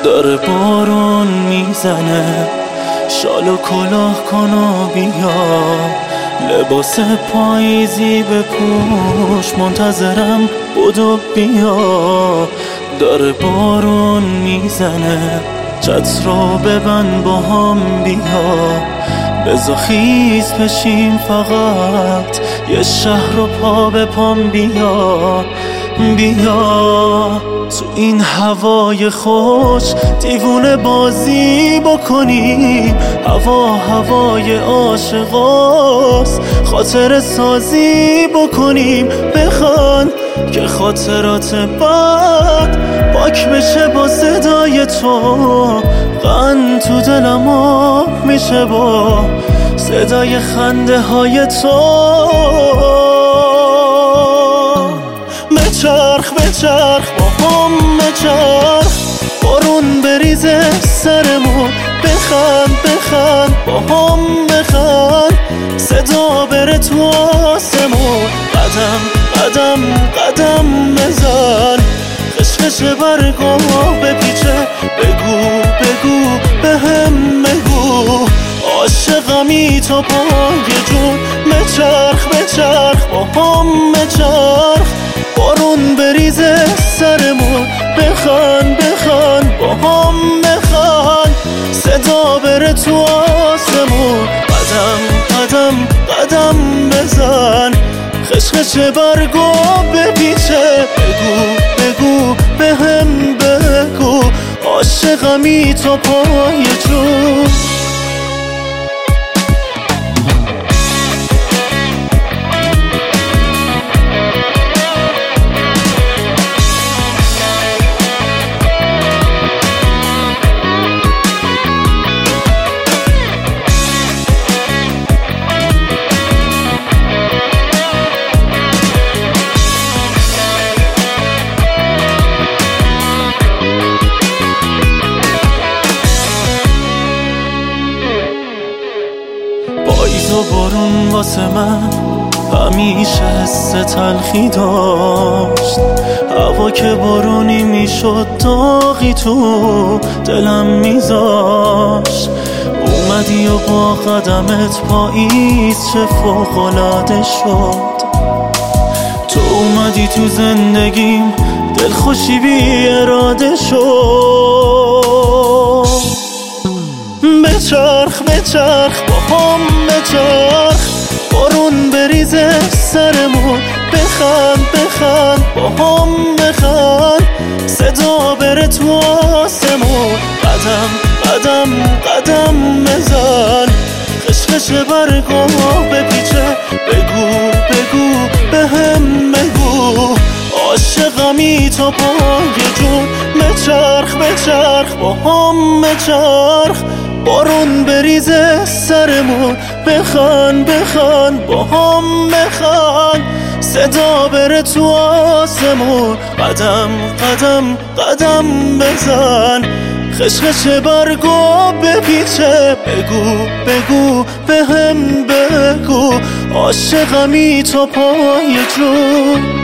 داره بارون میزنه، شال و کلاه کن و بیا، لباس پاییزی بپوش، منتظرم بدو بیا. داره بارون میزنه، چتر رو ببند با هم بیا، بزا خیز بشیم فقط یه شهر رو پا به پام بیا. بیا تو این هوای خوش دیوونه بازی بکنیم، هوای عاشقاست، خاطر سازی بکنیم. بخوان که خاطرات بد پاک بشه با صدای تو، غن تو دلم آب میشه با صدای خنده های تو. بچرخ با هم بچرخ، بارون بریزه سرمون، بخند با هم بخند، صدا بره تو آسمون. قدم بزن، خشخش برگو بپیچه، بگو بهم بگو، عاشقمی تا پای جون. بچرخ با هم بچرخ، بارون بریزه سرمون، بخند با هم بخند، صدا بره تو آسمون. قدم بزن، خشخش برگو بپیچه، بگو بهم بگو، عاشقمی تا پای جون. پاییز و بارون واسه من همیشه حس تلخی داشت، هوا که بارونی میشد داغی تو دلم میذاشت. اومدی و با قدمت پاییز چه فوق‌العاده شد، تو اومدی تو زندگیم دلخوشی بی اراده شد. بچرخ با هم بچرخ، بارون بریزه سرمون، بخند با هم بخند، صدا بره تو آسمون. قدم بزن، خشخش برگو بپیچه، بگو بهم بگو، عاشقمی تا پای جون. بچرخ با هم بچرخ، بارون بریزه سرمون، بخند با هم بخند، صدا بره تو آسمون. قدم بزن، خشخش برگو بپیچه، بگو بهم بگو، عاشقمی تا پای جون.